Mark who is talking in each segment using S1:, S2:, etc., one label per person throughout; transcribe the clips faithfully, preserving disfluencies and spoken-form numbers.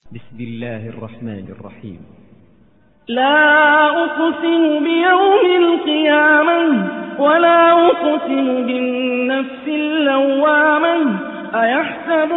S1: بسم الله الرحمن الرحيم.
S2: لا أقسم بيوم القيامة ولا أقسم بالنفس اللوامة أيحسب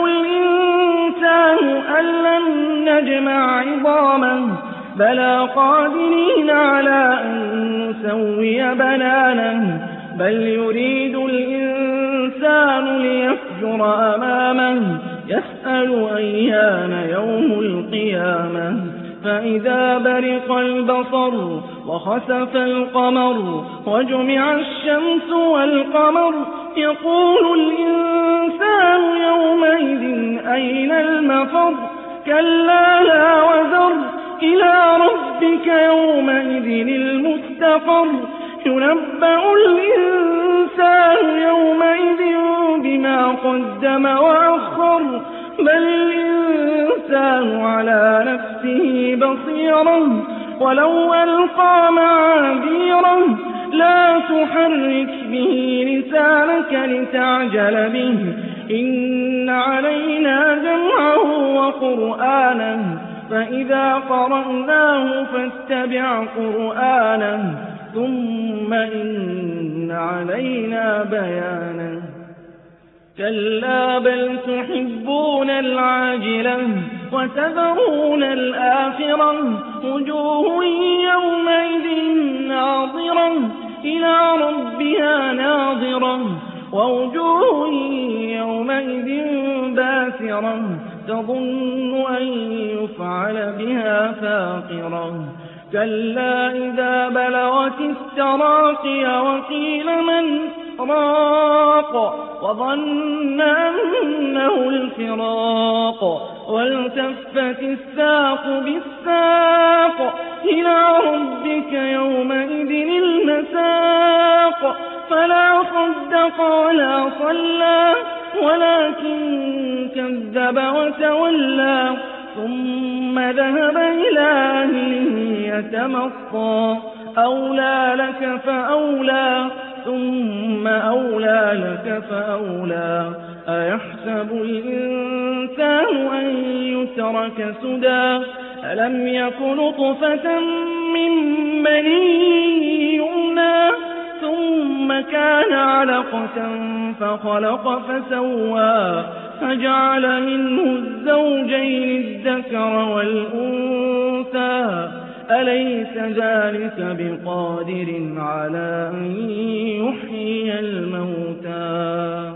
S2: الإنسان أن لن نجمع عظامه بلى قادرين على أن نسوي بنانه بل يريد الإنسان ليفجر أمامه يسأل أيان يوم القيامة فإذا برق البصر وخسف القمر وجمع الشمس والقمر يقول الإنسان يومئذ أين المفر كلا لا وزر إلى ربك يومئذ المستقر ينبأ الإنسان يومئذ بما قدم وأخر بل الإنسان على نفسه بصيرة ولو ألقى معاذيره لا تحرك به لسانك لتعجل به إن علينا جمعه وقرآنه فإذا قرأناه فاتبع قرآنه ثم إن علينا بيانه كلا بل تحبون العاجلة وتذرون الآخرة وجوه يومئذ ناظرة إلى ربها ناظرة ووجوه يومئذ باسرة تظن أن يفعل بها فاقرة كلا إذا بلغت التراقي وقيل من راق وظن أنه الفراق والتفت الساق بالساق إلى ربك يومئذ المساق فلا صدق ولا صلى ولكن كذب وتولى ثم ذهب إلى أهله يتمطى أولى لك فأولى ثم أولى لك فأولى أيحسب الإنسان أن يترك سدى ألم يك نطفة من مني يمنى ثم كان علقة فخلق فسوى فجعل منه الزوجين الذكر والأنثى أليس ذلك بقادر على أن يحيي الموتى